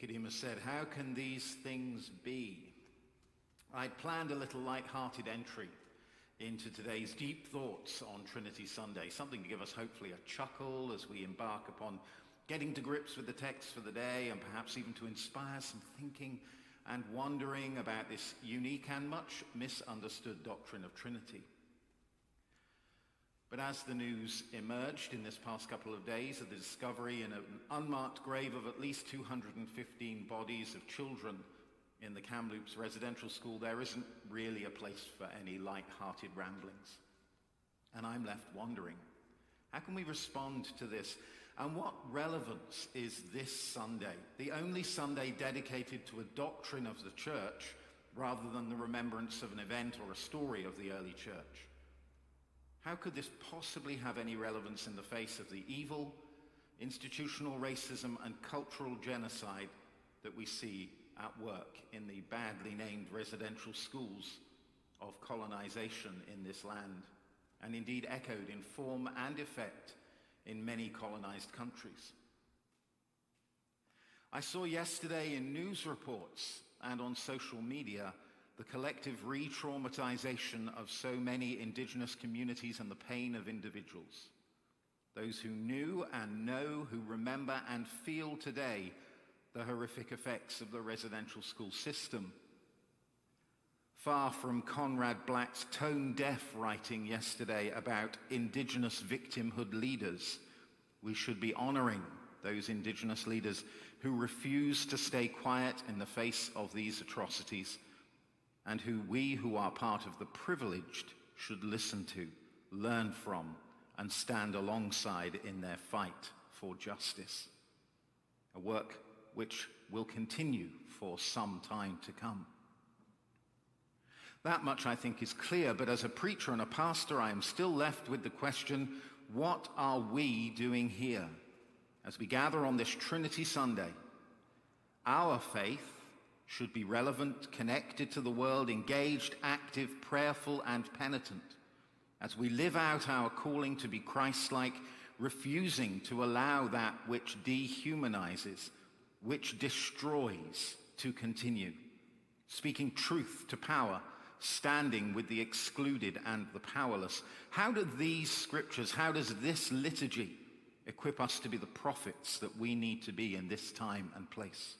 Nicodemus said, "How can these things be?" I'd planned a little light-hearted entry into today's deep thoughts on Trinity Sunday, something to give us hopefully a chuckle as we embark upon getting to grips with the text for the day, and perhaps even to inspire some thinking and wondering about this unique and much misunderstood doctrine of Trinity. But as the news emerged in this past couple of days of the discovery in an unmarked grave of at least 215 bodies of children in the Kamloops residential school, there isn't really a place for any light-hearted ramblings. And I'm left wondering, how can we respond to this? And what relevance is this Sunday, the only Sunday dedicated to a doctrine of the church rather than the remembrance of an event or a story of the early church? How could this possibly have any relevance in the face of the evil, institutional racism, and cultural genocide that we see at work in the badly named residential schools of colonization in this land, and indeed echoed in form and effect in many colonized countries? I saw yesterday in news reports and on social media the collective re-traumatization of so many indigenous communities and the pain of individuals. Those who knew and know, who remember and feel today the horrific effects of the residential school system. Far from Conrad Black's tone-deaf writing yesterday about indigenous victimhood leaders, we should be honoring those indigenous leaders who refuse to stay quiet in the face of these atrocities, and who we who are part of the privileged should listen to, learn from, and stand alongside in their fight for justice. A work which will continue for some time to come. That much I think is clear, but as a preacher and a pastor, I am still left with the question, what are we doing here as we gather on this Trinity Sunday? Our faith should be relevant, connected to the world, engaged, active, prayerful, and penitent, as we live out our calling to be Christ-like, refusing to allow that which dehumanizes, which destroys, to continue, speaking truth to power, standing with the excluded and the powerless. How do these scriptures, how does this liturgy equip us to be the prophets that we need to be in this time and place?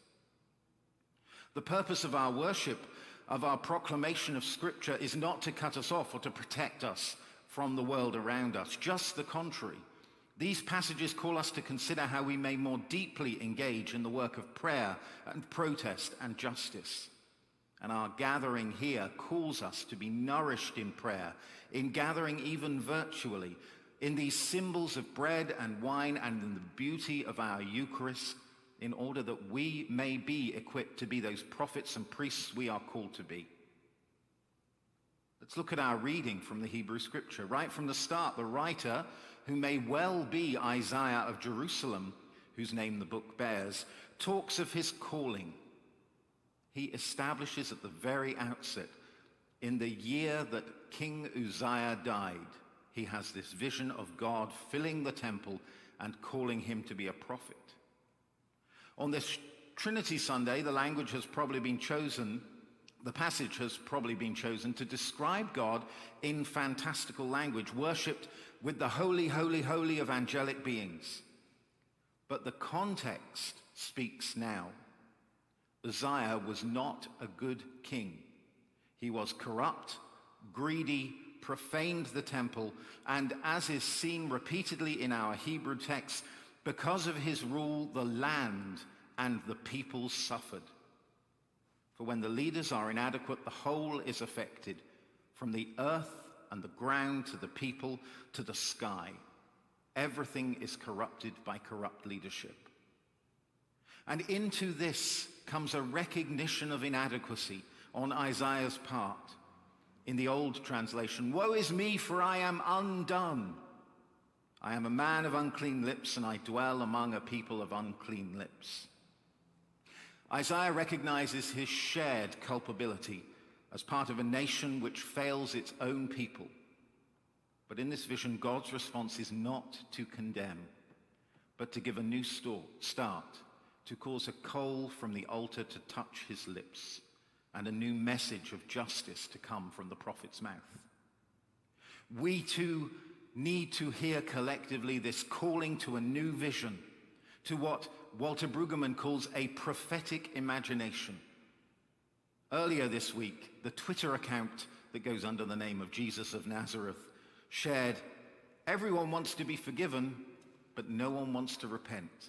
The purpose of our worship, of our proclamation of Scripture, is not to cut us off or to protect us from the world around us. Just the contrary. These passages call us to consider how we may more deeply engage in the work of prayer and protest and justice. And our gathering here calls us to be nourished in prayer, in gathering even virtually, in these symbols of bread and wine and in the beauty of our Eucharist, in order that we may be equipped to be those prophets and priests we are called to be. Let's look at our reading from the Hebrew Scripture. Right from the start, the writer, who may well be Isaiah of Jerusalem, whose name the book bears, talks of his calling. He establishes at the very outset, in the year that King Uzziah died, he has this vision of God filling the temple and calling him to be a prophet. On this Trinity Sunday, the language has probably been chosen, the passage has probably been chosen to describe God in fantastical language, worshipped with the holy, holy, holy of angelic beings. But the context speaks now. Uzziah was not a good king. He was corrupt, greedy, profaned the temple, and as is seen repeatedly in our Hebrew text, because of his rule, the land and the people suffered. For when the leaders are inadequate, the whole is affected, from the earth and the ground to the people to the sky. Everything is corrupted by corrupt leadership. And into this comes a recognition of inadequacy on Isaiah's part. In the old translation, "Woe is me, for I am undone. I am a man of unclean lips, and I dwell among a people of unclean lips." Isaiah recognizes his shared culpability as part of a nation which fails its own people. But in this vision, God's response is not to condemn, but to give a new start, to cause a coal from the altar to touch his lips, and a new message of justice to come from the prophet's mouth. We too need to hear collectively this calling to a new vision, to what Walter Brueggemann calls a prophetic imagination. Earlier this week, the Twitter account that goes under the name of Jesus of Nazareth shared, "Everyone wants to be forgiven, but no one wants to repent."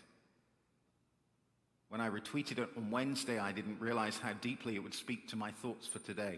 When I retweeted it on Wednesday, I didn't realize how deeply it would speak to my thoughts for today.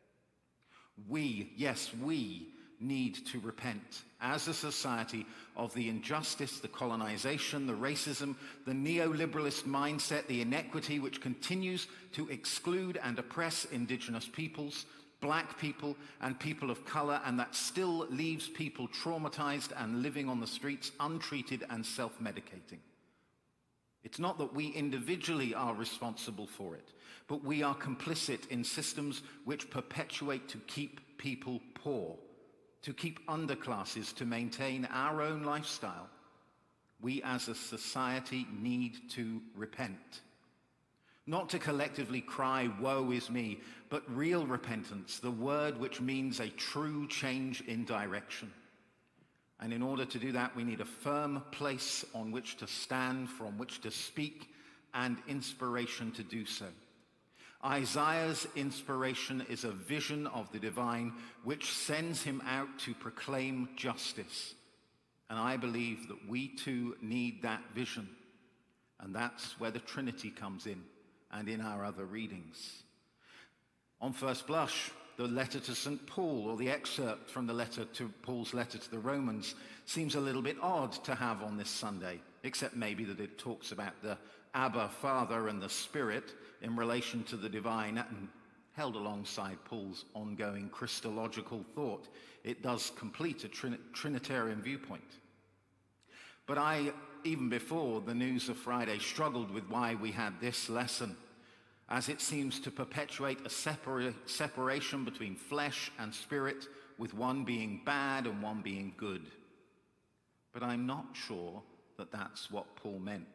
We, yes, we need to repent as a society of the injustice, the colonization, the racism, the neoliberalist mindset, the inequity which continues to exclude and oppress indigenous peoples, black people, and people of color, and that still leaves people traumatized and living on the streets untreated and self-medicating. It's not that we individually are responsible for it, but we are complicit in systems which perpetuate to keep people poor, to keep underclasses to maintain our own lifestyle. We as a society need to repent. Not to collectively cry, "Woe is me," but real repentance, the word which means a true change in direction. And in order to do that, we need a firm place on which to stand, from which to speak, and inspiration to do so. Isaiah's inspiration is a vision of the divine which sends him out to proclaim justice. And I believe that we too need that vision. And that's where the Trinity comes in, and in our other readings. On first blush, the letter to St. Paul, or the excerpt from Paul's letter to the Romans, seems a little bit odd to have on this Sunday, except maybe that it talks about the Abba, Father, and the Spirit in relation to the divine, and held alongside Paul's ongoing Christological thought. It does complete a Trinitarian viewpoint. But I, even before the news of Friday, struggled with why we had this lesson, as it seems to perpetuate a separation between flesh and spirit, with one being bad and one being good. But I'm not sure that that's what Paul meant.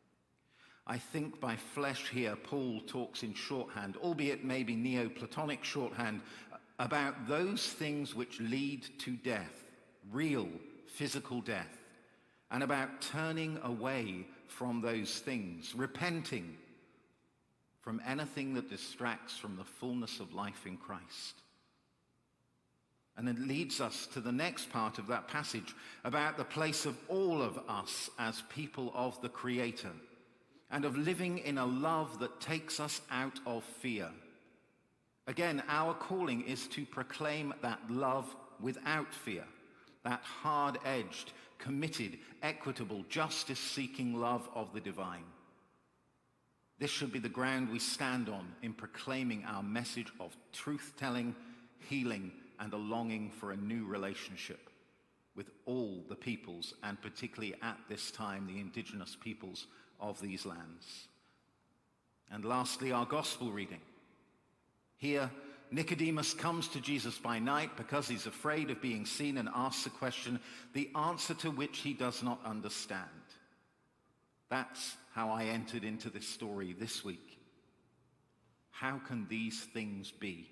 I think by flesh here, Paul talks in shorthand, albeit maybe Neoplatonic shorthand, about those things which lead to death, real physical death, and about turning away from those things, repenting from anything that distracts from the fullness of life in Christ. And it leads us to the next part of that passage about the place of all of us as people of the Creator, and of living in a love that takes us out of fear. Again, our calling is to proclaim that love without fear, that hard-edged, committed, equitable, justice-seeking love of the divine. This should be the ground we stand on in proclaiming our message of truth-telling, healing, and a longing for a new relationship with all the peoples, and particularly at this time, the indigenous peoples of these lands. And lastly, our gospel reading. Here, Nicodemus comes to Jesus by night because he's afraid of being seen, and asks a question, the answer to which he does not understand. That's how I entered into this story this week. How can these things be?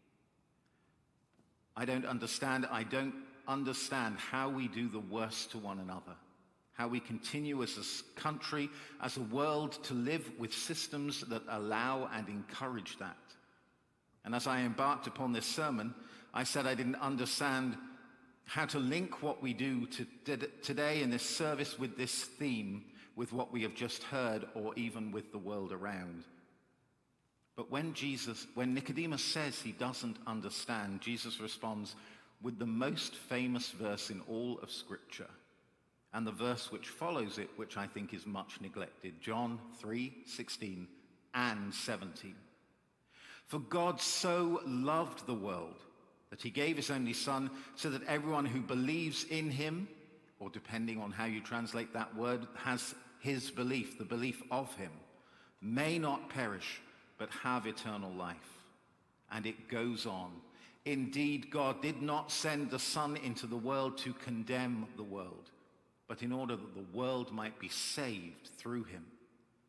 I don't understand how we do the worst to one another, how we continue as a country, as a world, to live with systems that allow and encourage that. And as I embarked upon this sermon, I said I didn't understand how to link what we do today in this service with this theme, with what we have just heard, or even with the world around. But when Nicodemus says he doesn't understand, Jesus responds with the most famous verse in all of Scripture, and the verse which follows it, which I think is much neglected, John 3:16 and 17. For God so loved the world that he gave his only Son, so that everyone who believes in him, or depending on how you translate that word, has his belief, the belief of him, may not perish, but have eternal life. And it goes on. Indeed, God did not send the Son into the world to condemn the world, but in order that the world might be saved through him.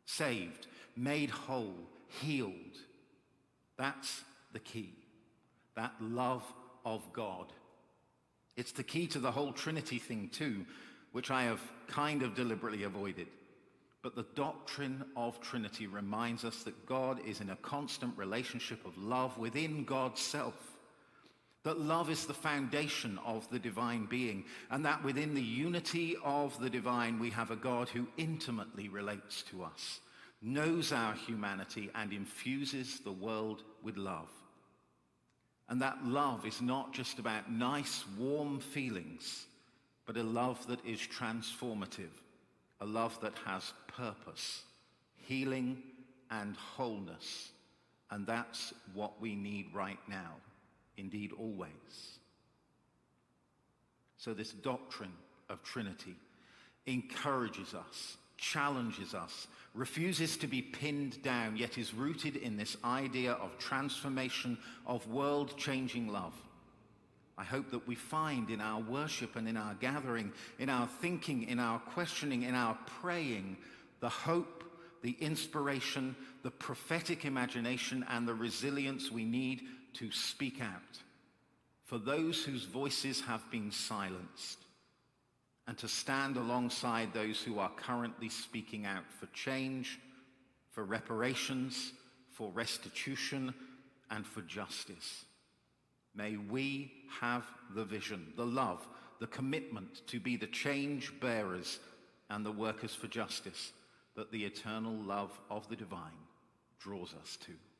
saved, made whole, healed. That's the key, that love of God. It's the key to the whole Trinity thing too, which I have kind of deliberately avoided. But the doctrine of Trinity reminds us that God is in a constant relationship of love within God's self, that love is the foundation of the divine being, and that within the unity of the divine we have a God who intimately relates to us, knows our humanity, and infuses the world with love. And that love is not just about nice, warm feelings, but a love that is transformative, a love that has purpose, healing, and wholeness. And that's what we need right now, indeed always. So this doctrine of Trinity encourages us, challenges us, refuses to be pinned down, yet is rooted in this idea of transformation, of world-changing love. I hope that we find in our worship and in our gathering, in our thinking, in our questioning, in our praying, the hope, the inspiration, the prophetic imagination, and the resilience we need to speak out for those whose voices have been silenced, and to stand alongside those who are currently speaking out for change, for reparations, for restitution, and for justice. May we have the vision, the love, the commitment to be the change bearers and the workers for justice that the eternal love of the divine draws us to.